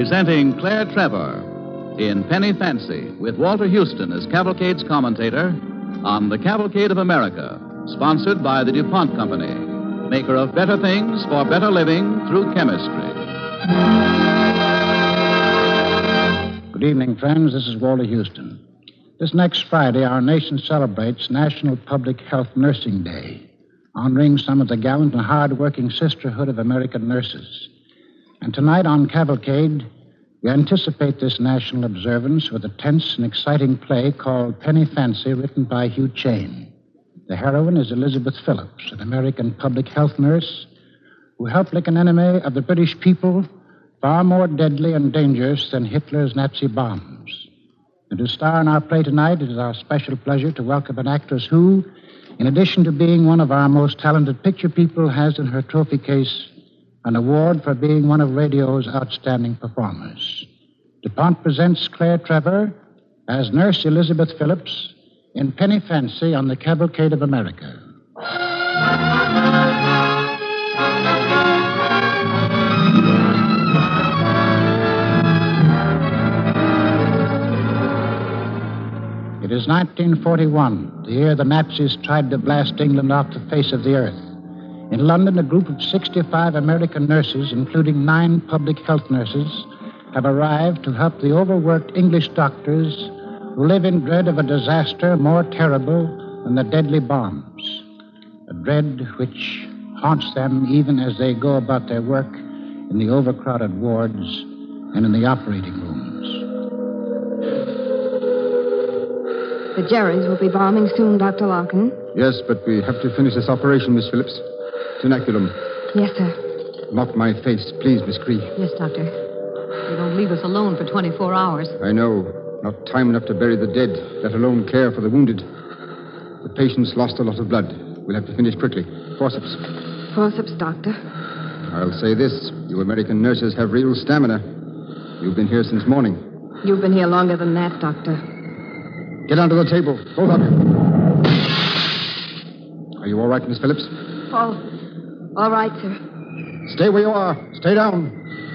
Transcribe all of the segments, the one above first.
Presenting Claire Trevor in Penny Fancy with Walter Houston as Cavalcade's commentator on The Cavalcade of America, sponsored by the DuPont Company, maker of better things for better living through chemistry. Good evening, friends. This is Walter Houston. This next Friday, our nation celebrates National Public Health Nursing Day, honoring some of the gallant and hard-working sisterhood of American nurses. And tonight on Cavalcade, we anticipate this national observance with a tense and exciting play called Penny Fancy, written by Hugh Chain. The heroine is Elizabeth Phillips, an American public health nurse who helped lick an enemy of the British people far more deadly and dangerous than Hitler's Nazi bombs. And to star in our play tonight, it is our special pleasure to welcome an actress who, in addition to being one of our most talented picture people, has in her trophy case an award for being one of radio's outstanding performers. DuPont presents Claire Trevor as Nurse Elizabeth Phillips in Penny Fancy on the Cavalcade of America. It is 1941, the year the Nazis tried to blast England off the face of the earth. In London, a group of 65 American nurses, including 9 public health nurses, have arrived to help the overworked English doctors who live in dread of a disaster more terrible than the deadly bombs, a dread which haunts them even as they go about their work in the overcrowded wards and in the operating rooms. The Jerrys will be bombing soon, Dr. Larkin. Yes, but we have to finish this operation, Miss Phillips. Tenaculum. Yes, sir. Not my face, please, Miss Cree. Yes, Doctor. They don't leave us alone for 24 hours. I know. Not time enough to bury the dead, let alone care for the wounded. The patient's lost a lot of blood. We'll have to finish quickly. Forceps. Forceps, Doctor. I'll say this. You American nurses have real stamina. You've been here since morning. You've been here longer than that, Doctor. Get onto the table. Both of you. Are you all right, Miss Phillips? All right, sir. Stay where you are. Stay down.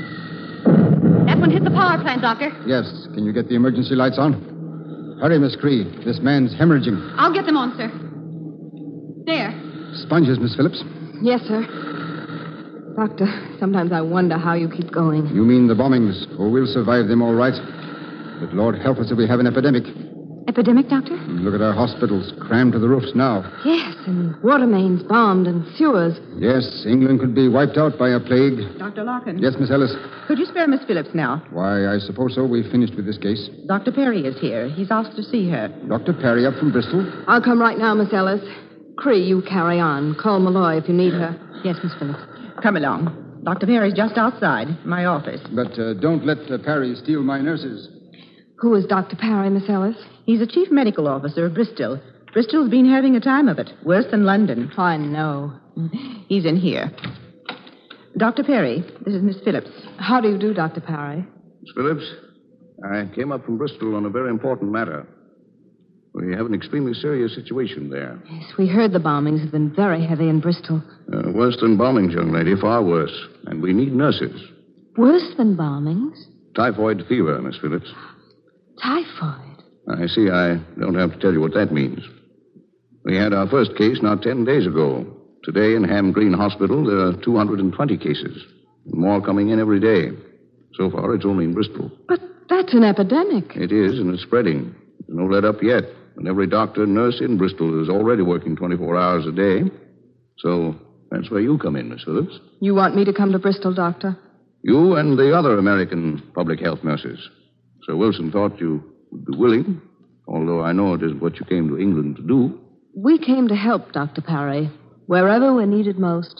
That one hit the power plant, Doctor. Yes. Can you get the emergency lights on? Hurry, Miss Cree. This man's hemorrhaging. I'll get them on, sir. There. Sponges, Miss Phillips. Yes, sir. Doctor, sometimes I wonder how you keep going. You mean the bombings? Oh, we'll survive them all right. But Lord help us if we have an epidemic. Epidemic, Doctor? Look at our hospitals, crammed to the roofs now. Yes, and water mains bombed and sewers. Yes, England could be wiped out by a plague. Dr. Larkin. Yes, Miss Ellis. Could you spare Miss Phillips now? Why, I suppose so. We've finished with this case. Dr. Perry is here. He's asked to see her. Dr. Perry up from Bristol. I'll come right now, Miss Ellis. Cree, you carry on. Call Malloy if you need her. Yes, Miss Phillips. Come along. Dr. Perry's just outside my office. But don't let Perry steal my nurses. Who is Dr. Perry, Miss Ellis? He's the chief medical officer of Bristol. Bristol's been having a time of it. Worse than London. I know. He's in here. Dr. Perry, this is Miss Phillips. How do you do, Dr. Perry? Miss Phillips, I came up from Bristol on a very important matter. We have an extremely serious situation there. Yes, we heard the bombings have been very heavy in Bristol. Worse than bombings, young lady, far worse. And we need nurses. Worse than bombings? Typhoid fever, Miss Phillips. Typhoid? I see I don't have to tell you what that means. We had our first case not 10 days ago. Today in Ham Green Hospital, there are 220 cases. More coming in every day. So far, it's only in Bristol. But that's an epidemic. It is, and it's spreading. There's no let up yet. And every doctor and nurse in Bristol is already working 24 hours a day. So that's where you come in, Miss Phillips. You want me to come to Bristol, Doctor? You and the other American public health nurses. Sir Wilson thought you would be willing, although I know it isn't what you came to England to do. We came to help, Dr. Perry, wherever we're needed most.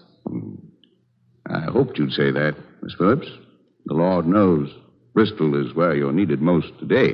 I hoped you'd say that, Miss Phillips. The Lord knows Bristol is where you're needed most today.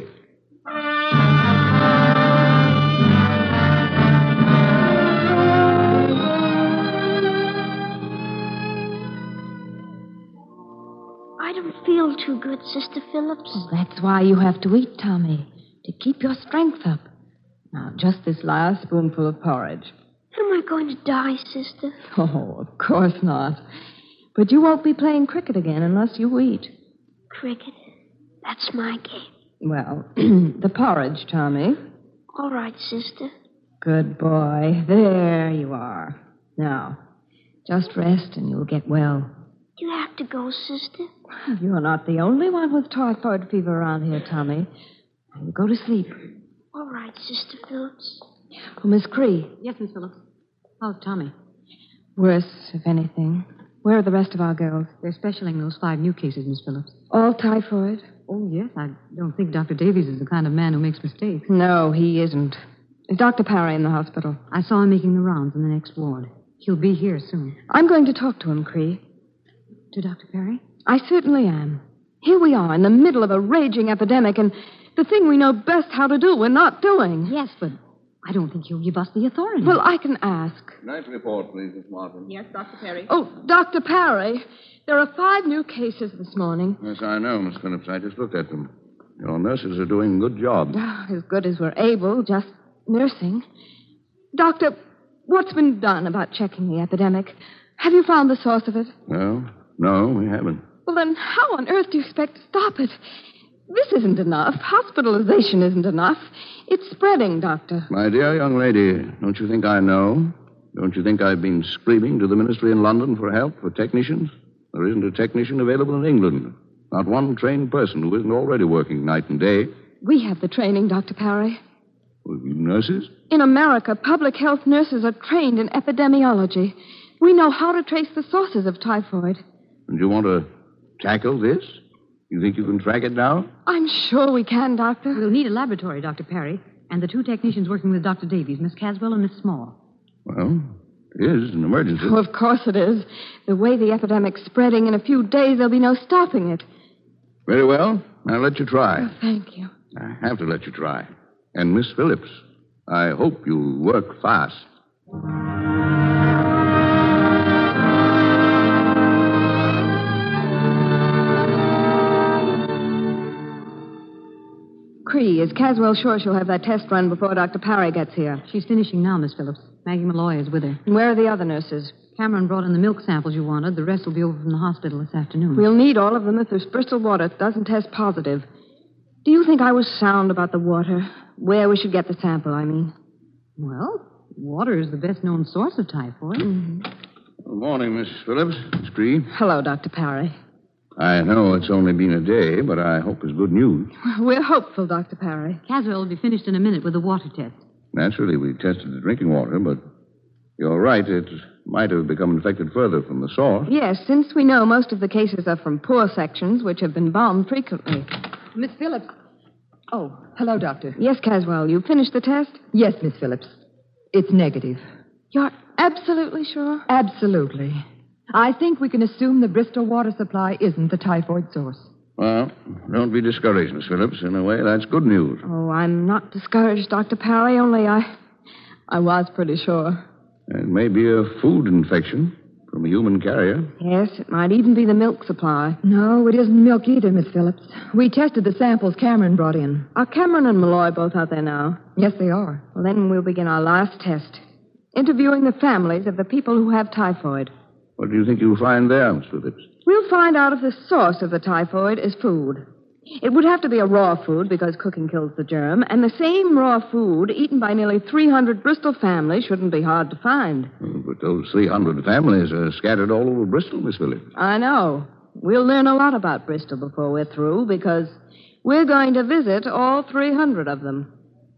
I don't feel too good, Sister Phillips. Oh, that's why you have to eat, Tommy, to keep your strength up. Now, just this last spoonful of porridge. Am I going to die, Sister? Oh, of course not. But you won't be playing cricket again unless you eat. Cricket? That's my game. Well, the porridge, Tommy. All right, sister. Good boy. There you are. Now, just rest and you'll get well. Do you have to go, sister? You're not the only one with typhoid fever around here, Tommy. Now, you go to sleep. All right, Sister Phillips. Oh, Miss Cree. Yes, Miss Phillips. How's Tommy? Worse, if anything. Where are the rest of our girls? They're specialing those 5 new cases, Miss Phillips. All typhoid? Oh, yes. I don't think Dr. Davies is the kind of man who makes mistakes. No, he isn't. Is Dr. Parry in the hospital? I saw him making the rounds in the next ward. He'll be here soon. I'm going to talk to him, Cree. To Dr. Perry? I certainly am. Here we are in the middle of a raging epidemic, and the thing we know best how to do, we're not doing. Yes, but I don't think he'll give us the authority. Well, I can ask. Nice report, please, Miss Martin. Yes, Dr. Perry. Oh, Dr. Parry, there are 5 new cases this morning. Yes, I know, Miss Phillips. I just looked at them. Your nurses are doing a good job. As good as we're able, just nursing. Doctor, what's been done about checking the epidemic? Have you found the source of it? No, we haven't. Well, then how on earth do you expect to stop it? This isn't enough. Hospitalization isn't enough. It's spreading, Doctor. My dear young lady, don't you think I know? Don't you think I've been screaming to the ministry in London for help, for technicians? There isn't a technician available in England. Not one trained person who isn't already working night and day. We have the training, Dr. Parry. Well, you nurses? In America, public health nurses are trained in epidemiology. We know how to trace the sources of typhoid. And you want to tackle this? You think you can track it down? I'm sure we can, Doctor. We'll need a laboratory, Dr. Perry, and the 2 technicians working with Dr. Davies, Miss Caswell and Miss Small. Well, it is an emergency. Oh, of course it is. The way the epidemic's spreading, in a few days there'll be no stopping it. Very well. I'll let you try. Oh, thank you. I have to let you try. And Miss Phillips, I hope you'll work fast. Cree, is Caswell sure she'll have that test run before Dr. Parry gets here? She's finishing now, Miss Phillips. Maggie Malloy is with her. And where are the other nurses? Cameron brought in the milk samples you wanted. The rest will be over from the hospital this afternoon. We'll need all of them if this Bristol water doesn't test positive. Do you think I was sound about the water? Where we should get the sample, I mean. Well, water is the best-known source of typhoid. Mm-hmm. Good morning, Miss Phillips. Miss Cree. Hello, Dr. Parry. I know it's only been a day, but I hope it's good news. We're hopeful, Dr. Parry. Caswell will be finished in a minute with the water test. Naturally, we tested the drinking water, but you're right. It might have become infected further from the source. Yes, since we know most of the cases are from poor sections, which have been bombed frequently. Miss Phillips. Oh, hello, Doctor. Yes, Caswell, you finished the test? Yes, Miss Phillips. It's negative. You're absolutely sure? Absolutely. I think we can assume the Bristol water supply isn't the typhoid source. Well, don't be discouraged, Miss Phillips. In a way, that's good news. Oh, I'm not discouraged, Dr. Parry, only I was pretty sure. It may be a food infection from a human carrier. Yes, it might even be the milk supply. No, it isn't milk either, Miss Phillips. We tested the samples Cameron brought in. Are Cameron and Malloy both out there now? Yes, they are. Well, then we'll begin our last test. Interviewing the families of the people who have typhoid. What do you think you'll find there, Miss Phillips? We'll find out if the source of the typhoid is food. It would have to be a raw food because cooking kills the germ, and the same raw food eaten by nearly 300 Bristol families shouldn't be hard to find. But those 300 families are scattered all over Bristol, Miss Phillips. I know. We'll learn a lot about Bristol before we're through because we're going to visit all 300 of them.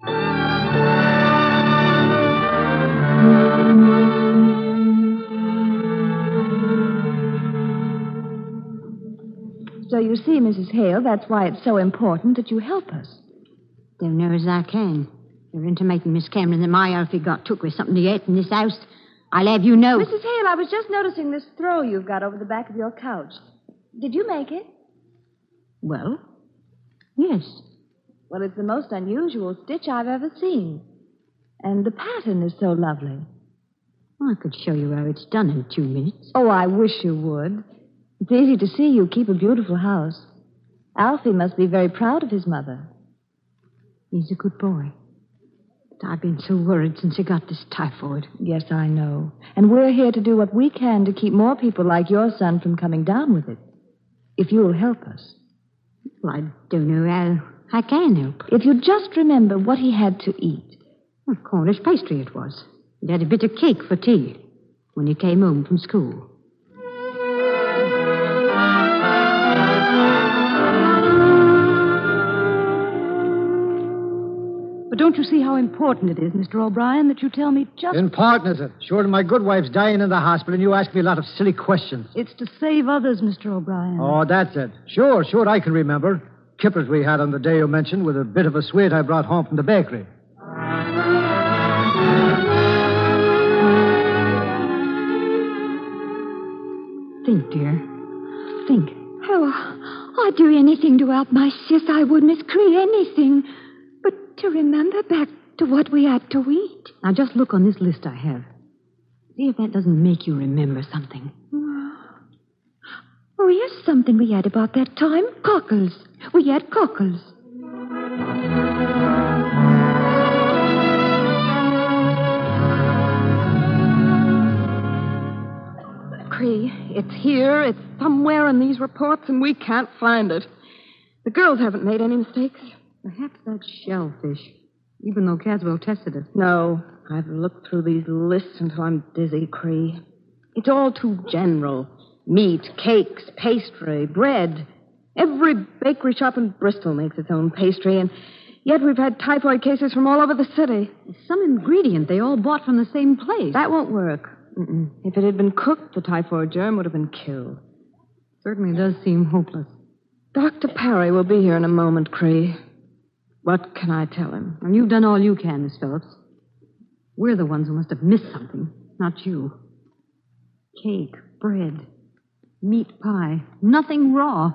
So you see, Mrs. Hale, that's why it's so important that you help us. Do near as I can. You're intimating, Miss Cameron, that my Alfie got took with something to eat in this house. I'll have you know. Mrs. Hale, I was just noticing this throw you've got over the back of your couch. Did you make it? Well, yes. Well, it's the most unusual stitch I've ever seen. And the pattern is so lovely. I could show you how it's done in 2 minutes. Oh, I wish you would. It's easy to see you keep a beautiful house. Alfie must be very proud of his mother. He's a good boy. But I've been so worried since he got this typhoid. Yes, I know. And we're here to do what we can to keep more people like your son from coming down with it. If you'll help us. Well, I don't know how I can help. If you just remember what he had to eat. Well, Cornish pastry it was. He had a bit of cake for tea when he came home from school. But don't you see how important it is, Mr. O'Brien, that you tell me just... Important, is it? Sure, my good wife's dying in the hospital, and you ask me a lot of silly questions. It's to save others, Mr. O'Brien. Oh, that's it. Sure, I can remember. Kippers we had on the day you mentioned with a bit of a sweet I brought home from the bakery. Think, dear. Think. Oh, I'd do anything to help my sis. I would, Miss Cree, anything. But to remember back to what we had to eat. Now, just look on this list I have. See if that doesn't make you remember something. Oh, here's something we had about that time. Cockles. We had cockles. Cree, it's here. It's somewhere in these reports, and we can't find it. The girls haven't made any mistakes. Perhaps that shellfish, even though Caswell tested it. No, I've looked through these lists until I'm dizzy, Cree. It's all too general. Meat, cakes, pastry, bread. Every bakery shop in Bristol makes its own pastry, and yet we've had typhoid cases from all over the city. Some ingredient they all bought from the same place. That won't work. If it had been cooked, the typhoid germ would have been killed. Certainly does seem hopeless. Dr. Parry will be here in a moment, Cree. What can I tell him? And you've done all you can, Miss Phillips. We're the ones who must have missed something, not you. Cake, bread, meat pie, nothing raw.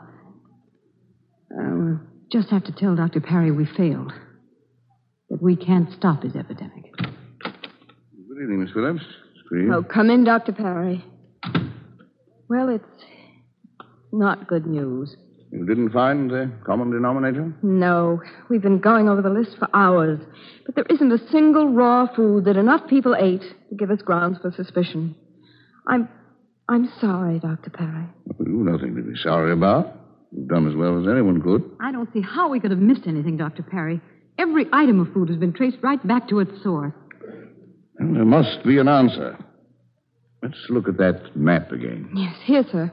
We'll just have to tell Dr. Parry we failed. That we can't stop his epidemic. Good evening, Miss Phillips. Oh, come in, Dr. Parry. Well, it's not good news. You didn't find the common denominator? No. We've been going over the list for hours. But there isn't a single raw food that enough people ate to give us grounds for suspicion. I'm sorry, Dr. Parry. You've nothing to be sorry about. You've done as well as anyone could. I don't see how we could have missed anything, Dr. Parry. Every item of food has been traced right back to its source. And there must be an answer. Let's look at that map again. Yes, here, sir.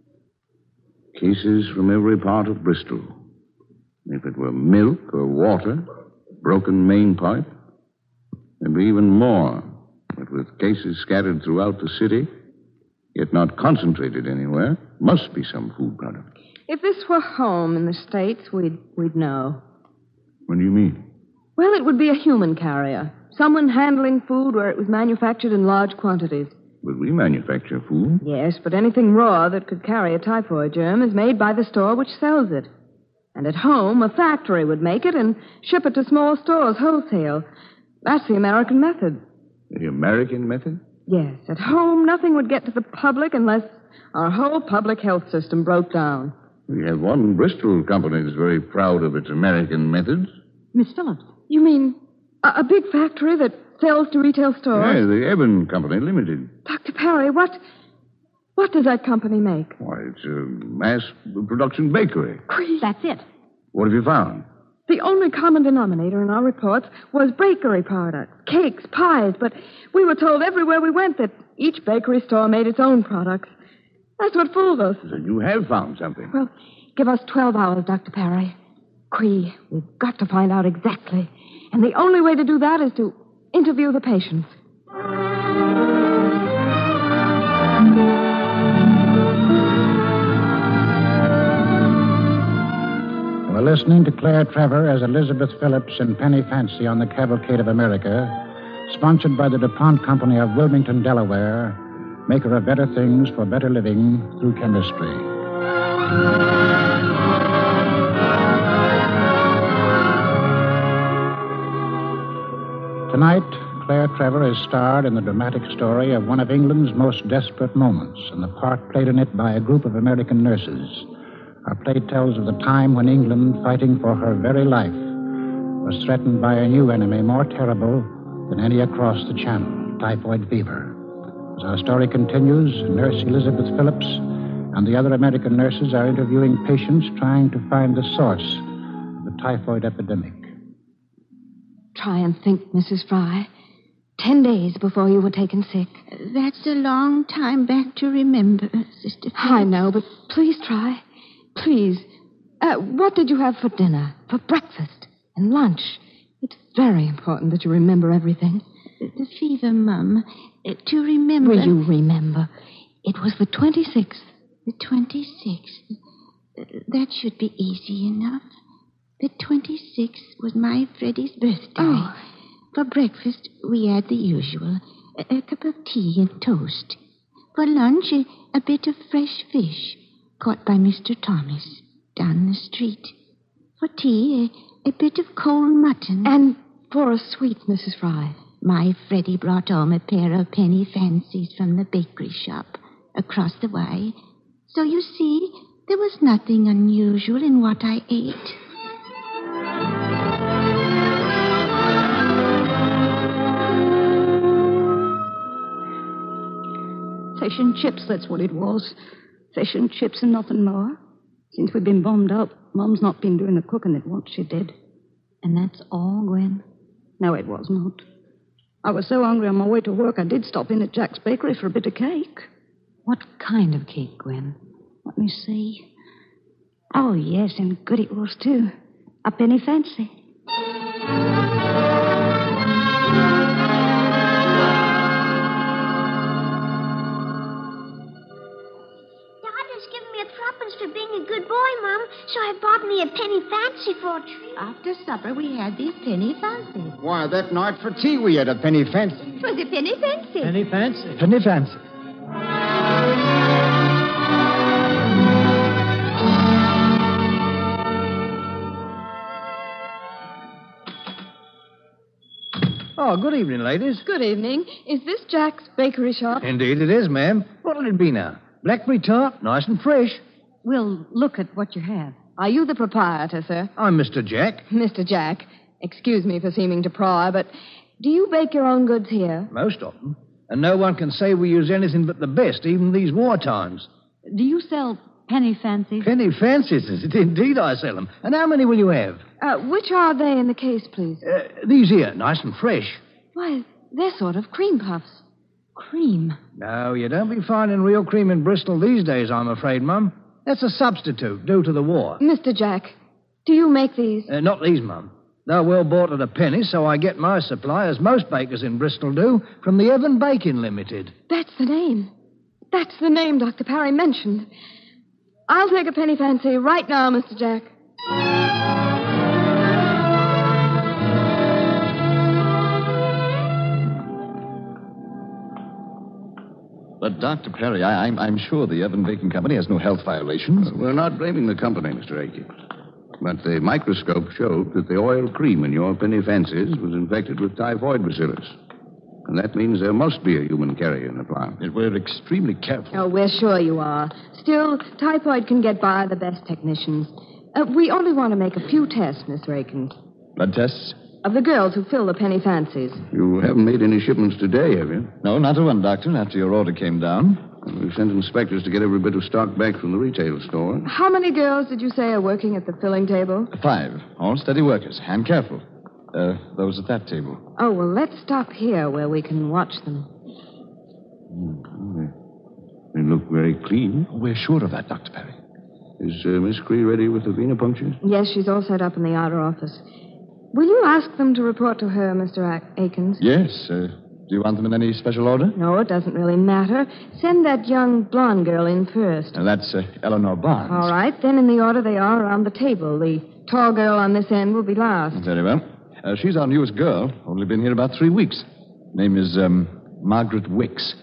Cases from every part of Bristol. If it were milk or water, broken main pipe, there'd be even more. But with cases scattered throughout the city, yet not concentrated anywhere, must be some food product. If this were home in the States, we'd know. What do you mean? Well, it would be a human carrier. Someone handling food where it was manufactured in large quantities. But we manufacture food. Yes, but anything raw that could carry a typhoid germ is made by the store which sells it. And at home, a factory would make it and ship it to small stores wholesale. That's the American method. The American method? Yes. At home, nothing would get to the public unless our whole public health system broke down. We have one Bristol company that's very proud of its American methods. Miss Phillips. You mean a big factory that sells to retail stores? Yeah, the Eben Company Limited. Dr. Parry, what does that company make? Why, it's a mass production bakery. That's it. What have you found? The only common denominator in our reports was bakery products, cakes, pies, but we were told everywhere we went that each bakery store made its own products. That's what fooled us. So you have found something. Well, give us 12 hours, Dr. Parry. Cree, we've got to find out exactly. And the only way to do that is to interview the patients. We're listening to Claire Trevor as Elizabeth Phillips in Penny Fancy on the Cavalcade of America, sponsored by the DuPont Company of Wilmington, Delaware, maker of better things for better living through chemistry. Tonight, Claire Trevor is starred in the dramatic story of one of England's most desperate moments, and the part played in it by a group of American nurses. Our play tells of the time when England, fighting for her very life, was threatened by a new enemy more terrible than any across the Channel, typhoid fever. As our story continues, Nurse Elizabeth Phillips and the other American nurses are interviewing patients trying to find the source of the typhoid epidemic. Try and think, Mrs. Fry. 10 days before you were taken sick. That's a long time back to remember, Sister Phillips. I know, but please try. Please. What did you have for dinner, for breakfast, and lunch? It's very important that you remember everything. The fever, Mum. To remember... Will you remember? It was the 26th. The 26th. That should be easy enough. The 26th was my Freddie's birthday. Oh. For breakfast, we had the usual. A cup of tea and toast. For lunch, a bit of fresh fish caught by Mr. Thomas down the street. For tea, a bit of cold mutton. And for a sweet, Mrs. Fry. My Freddie brought home a pair of penny fancies from the bakery shop across the way. So you see, there was nothing unusual in what I ate. Fish and chips, that's what it was. Fish and chips and nothing more. Since we've been bombed up, Mum's not been doing the cooking that once she did. And that's all, Gwen? No, it was not. I was so hungry on my way to work, I did stop in at Jack's Bakery for a bit of cake. What kind of cake, Gwen? Let me see. Oh, yes, and good it was, too. A penny fancy. For being a good boy, Mum, so I bought me a penny fancy for a treat. After supper, we had these penny fancies. Why, that night for tea we had a penny fancy. It was a penny fancy. Penny fancy. Penny fancy. Oh, good evening, ladies. Good evening. Is this Jack's bakery shop? Indeed it is, ma'am. What'll it be now? Blackberry tart, nice and fresh. We'll look at what you have. Are you the proprietor, sir? I'm Mr. Jack. Mr. Jack, excuse me for seeming to pry, but do you bake your own goods here? Most of them. And no one can say we use anything but the best, even these war times. Do you sell penny fancies? Penny fancies, is it? Indeed I sell them. And how many will you have? Which are they in the case, please? These here, nice and fresh. Why, they're sort of cream puffs. Cream? No, you don't be finding real cream in Bristol these days, I'm afraid, Mum. That's a substitute due to the war. Mr. Jack, do you make these? Not these, Mum. They're well bought at a penny, so I get my supply, as most bakers in Bristol do, from the Evan Baking Limited. That's the name. That's the name Dr. Parry mentioned. I'll take a penny fancy right now, Mr. Jack. But, Dr. Perry, I'm sure the Evan Baking Company has no health violations. We're not blaming the company, Mr. Aiken. But the microscope showed that the oil cream in your penny fancies was infected with typhoid bacillus. And that means there must be a human carrier in the plant. We're extremely careful. Oh, we're sure you are. Still, typhoid can get by the best technicians. We only want to make a few tests, Mr. Akins. Blood tests? Of the girls who fill the penny fancies. You haven't made any shipments today, have you? No, not a one, Doctor, after your order came down. Well, we've sent inspectors to get every bit of stock back from the retail store. How many girls did you say are working at the filling table? 5. All steady workers, and careful. Those at that table. Oh, well, let's stop here where we can watch them. They look very clean. We're sure of that, Dr. Perry. Is Miss Cree ready with the venipunctures? Yes, she's all set up in the outer office. Will you ask them to report to her, Mr. Akins? Yes. Do you want them in any special order? No, it doesn't really matter. Send that young blonde girl in first. That's Eleanor Barnes. All right. Then in the order they are around the table. The tall girl on this end will be last. Very well. She's our newest girl. Only been here about 3 weeks. Name is Margaret Wicks.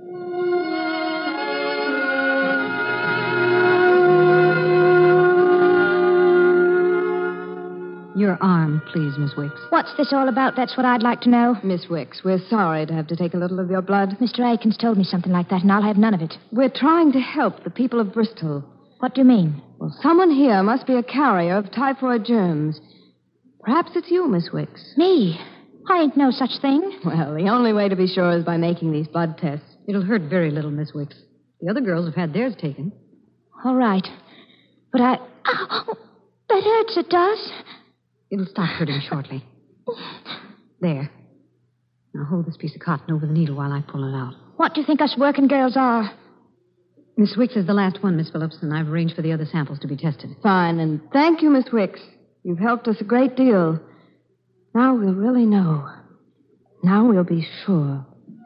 Your arm, please, Miss Wicks. What's this all about? That's what I'd like to know. Miss Wicks, we're sorry to have to take a little of your blood. Mr. Akins told me something like that, and I'll have none of it. We're trying to help the people of Bristol. What do you mean? Well, someone here must be a carrier of typhoid germs. Perhaps it's you, Miss Wicks. Me? I ain't no such thing. Well, the only way to be sure is by making these blood tests. It'll hurt very little, Miss Wicks. The other girls have had theirs taken. All right. But Ow! That hurts, it does. It'll stop hurting shortly. There. Now hold this piece of cotton over the needle while I pull it out. What do you think us working girls are? Miss Wicks is the last one, Miss Phillips, and I've arranged for the other samples to be tested. Fine, and thank you, Miss Wicks. You've helped us a great deal. Now we'll really know. Now we'll be sure.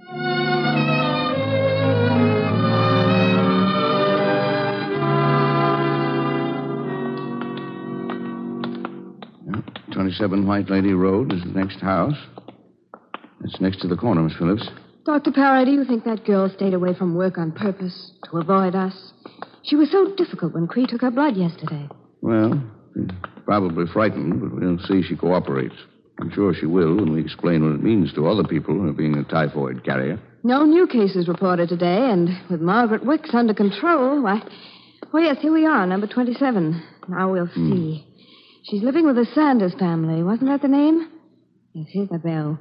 Yep, 27 White Lady Road is the next house. It's next to the corner, Miss Phillips. Dr. Parry, do you think that girl stayed away from work on purpose to avoid us? She was so difficult when Cree took her blood yesterday. Well, she's probably frightened, but we'll see she cooperates. I'm sure she will when we explain what it means to other people being a typhoid carrier. No new cases reported today, and with Margaret Wicks under control, why, yes, here we are, number 27. Now we'll see. She's living with the Sanders family. Wasn't that the name? Yes, here's the bell.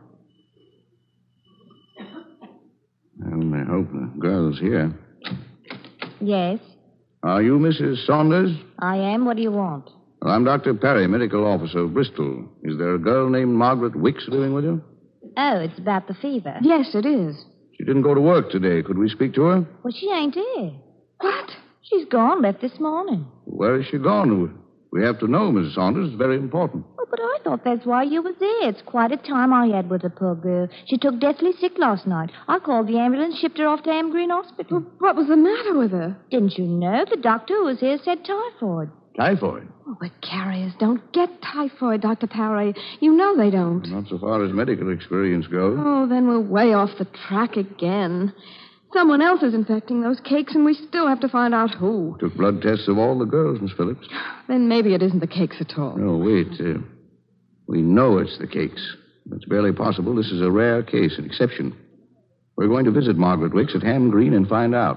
Well, I hope the girl's here. Yes, Are you Mrs. Saunders? I am. What do you want? Well, I'm Dr. Perry, medical officer of Bristol. Is there a girl named Margaret Wicks living with you? Oh, it's about the fever. Yes, it is. She didn't go to work today. Could we speak to her? Well, she ain't here. What? She's gone, left this morning. Where is she gone? We have to know, Mrs. Saunders. It's very important. Oh, but I thought that's why you was there. It's quite a time I had with the poor girl. She took deathly sick last night. I called the ambulance, shipped her off to Ham Green Hospital. What was the matter with her? Didn't you know? The doctor who was here said typhoid. Typhoid? Oh, but carriers don't get typhoid, Dr. Parry. You know they don't. Not so far as medical experience goes. Oh, then we're way off the track again. Someone else is infecting those cakes, and we still have to find out who. Took blood tests of all the girls, Miss Phillips. Then maybe it isn't the cakes at all. No, wait. We know it's the cakes. It's barely possible. This is a rare case, an exception. We're going to visit Margaret Wicks at Ham Green and find out.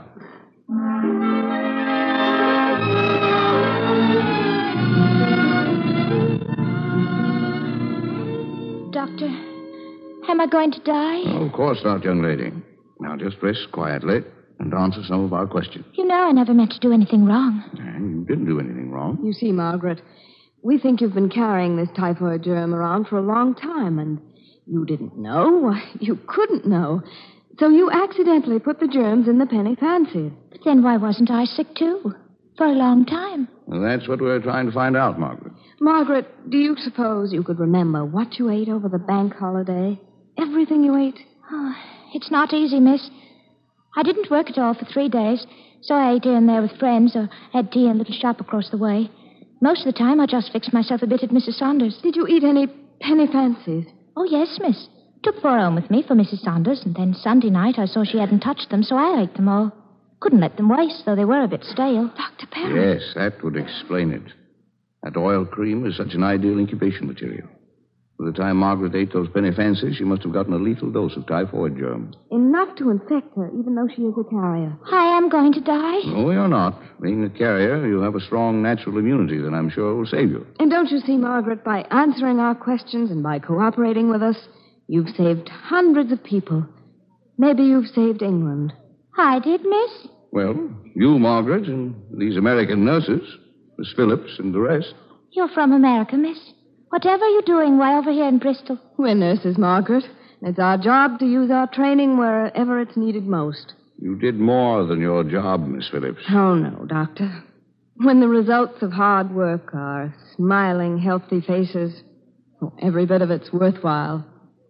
Doctor, am I going to die? Oh, of course not, young lady. Now, just rest quietly and answer some of our questions. You know I never meant to do anything wrong. And you didn't do anything wrong. You see, Margaret, we think you've been carrying this typhoid germ around for a long time, and you didn't know. You couldn't know. So you accidentally put the germs in the penny fancies. But then why wasn't I sick, too? For a long time. Well, that's what we're trying to find out, Margaret. Margaret, do you suppose you could remember what you ate over the bank holiday? Everything you ate? Oh, it's not easy, miss. I didn't work at all for 3 days, so I ate here and there with friends or had tea in a little shop across the way. Most of the time, I just fixed myself a bit at Mrs. Saunders. Did you eat any penny fancies? Oh, yes, miss. Took 4 home with me for Mrs. Saunders, and then Sunday night I saw she hadn't touched them, so I ate them all. Couldn't let them waste, though they were a bit stale. Dr. Perry. Yes, that would explain it. That oil cream is such an ideal incubation material. By the time Margaret ate those penny fancies, she must have gotten a lethal dose of typhoid germ. Enough to infect her, even though she is a carrier. I am going to die. No, you're not. Being a carrier, you have a strong natural immunity that I'm sure will save you. And don't you see, Margaret, by answering our questions and by cooperating with us, you've saved hundreds of people. Maybe you've saved England. I did, miss. Well, you, Margaret, and these American nurses, Miss Phillips and the rest. You're from America, miss. Whatever you're doing way over here in Bristol. We're nurses, Margaret. It's our job to use our training wherever it's needed most. You did more than your job, Miss Phillips. Oh, no, Doctor. When the results of hard work are smiling, healthy faces, every bit of it's worthwhile.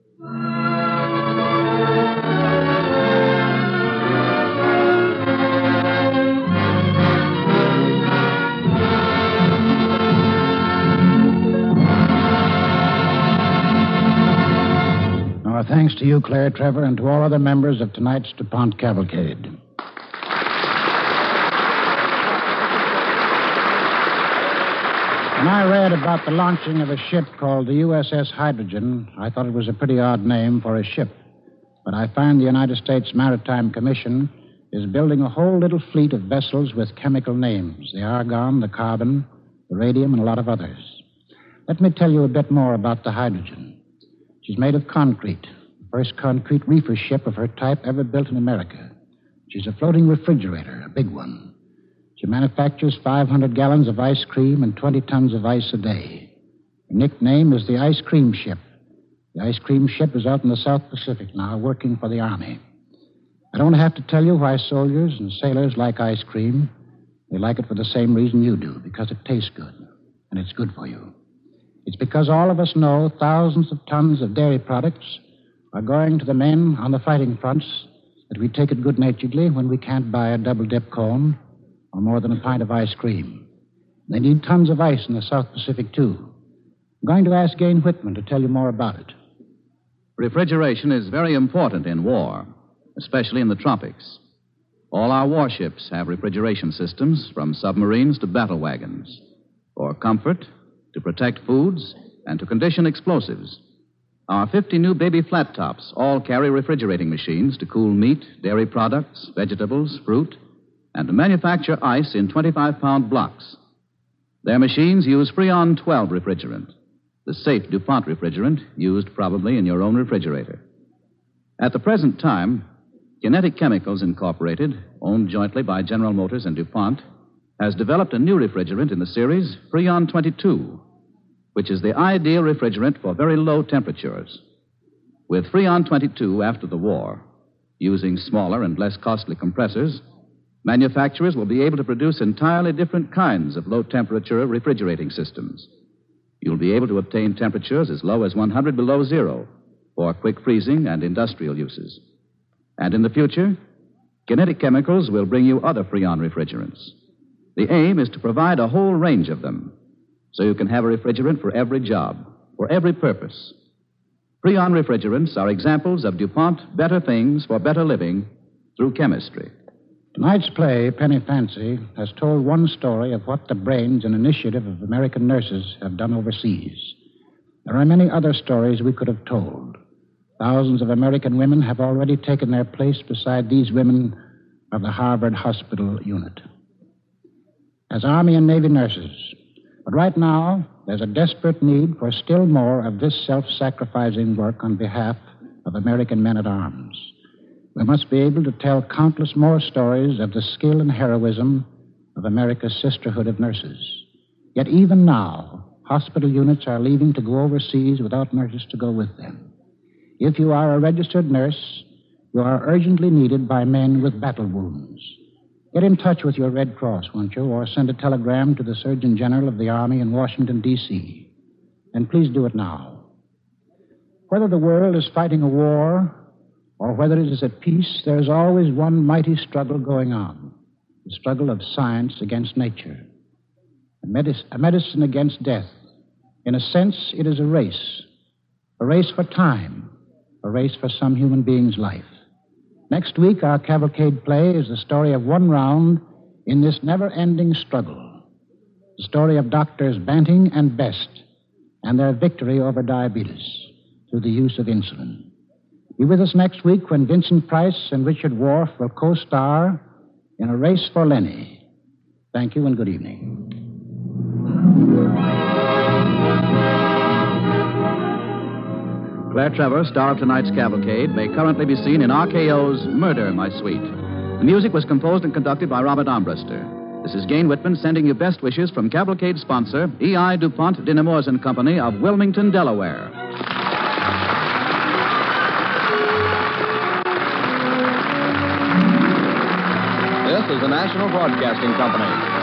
Our thanks to you, Claire Trevor, and to all other members of tonight's DuPont Cavalcade. When I read about the launching of a ship called the USS Hydrogen, I thought it was a pretty odd name for a ship. But I find the United States Maritime Commission is building a whole little fleet of vessels with chemical names. The argon, the carbon, the radium, and a lot of others. Let me tell you a bit more about the Hydrogen. She's made of concrete, the first concrete reefer ship of her type ever built in America. She's a floating refrigerator, a big one. She manufactures 500 gallons of ice cream and 20 tons of ice a day. Her nickname is the Ice Cream Ship. The ice cream ship is out in the South Pacific now, working for the Army. I don't have to tell you why soldiers and sailors like ice cream. They like it for the same reason you do, because it tastes good, and it's good for you. It's because all of us know thousands of tons of dairy products are going to the men on the fighting fronts that we take it good-naturedly when we can't buy a double-dip cone or more than a pint of ice cream. They need tons of ice in the South Pacific, too. I'm going to ask Gane Whitman to tell you more about it. Refrigeration is very important in war, especially in the tropics. All our warships have refrigeration systems, from submarines to battle wagons, for comfort, to protect foods, and to condition explosives. Our 50 new baby flat tops all carry refrigerating machines to cool meat, dairy products, vegetables, fruit, and to manufacture ice in 25-pound blocks. Their machines use Freon 12 refrigerant, the safe DuPont refrigerant used probably in your own refrigerator. At the present time, Kinetic Chemicals Incorporated, owned jointly by General Motors and DuPont, has developed a new refrigerant in the series, Freon 22, which is the ideal refrigerant for very low temperatures. With Freon 22 after the war, using smaller and less costly compressors, manufacturers will be able to produce entirely different kinds of low-temperature refrigerating systems. You'll be able to obtain temperatures as low as 100 below zero for quick freezing and industrial uses. And in the future, Kinetic Chemicals will bring you other Freon refrigerants. The aim is to provide a whole range of them, so you can have a refrigerant for every job, for every purpose. Freon refrigerants are examples of DuPont better things for better living through chemistry. Tonight's play, Penny Fancy, has told one story of what the brains and initiative of American nurses have done overseas. There are many other stories we could have told. Thousands of American women have already taken their place beside these women of the Harvard Hospital unit as Army and Navy nurses. But right now, there's a desperate need for still more of this self-sacrificing work on behalf of American men-at-arms. We must be able to tell countless more stories of the skill and heroism of America's sisterhood of nurses. Yet even now, hospital units are leaving to go overseas without nurses to go with them. If you are a registered nurse, you are urgently needed by men with battle wounds. Get in touch with your Red Cross, won't you, or send a telegram to the Surgeon General of the Army in Washington, D.C. And please do it now. Whether the world is fighting a war or whether it is at peace, there is always one mighty struggle going on, the struggle of science against nature, a medicine against death. In a sense, it is a race for time, a race for some human being's life. Next week, our cavalcade play is the story of one round in this never-ending struggle, the story of Doctors Banting and Best and their victory over diabetes through the use of insulin. Be with us next week when Vincent Price and Richard Wharf will co-star in A Race for Lenny. Thank you and good evening. Claire Trevor, star of tonight's cavalcade, may currently be seen in RKO's Murder, My Sweet. The music was composed and conducted by Robert Armbruster. This is Gane Whitman sending you best wishes from cavalcade sponsor E.I. DuPont de Nemours and Company of Wilmington, Delaware. This is the National Broadcasting Company.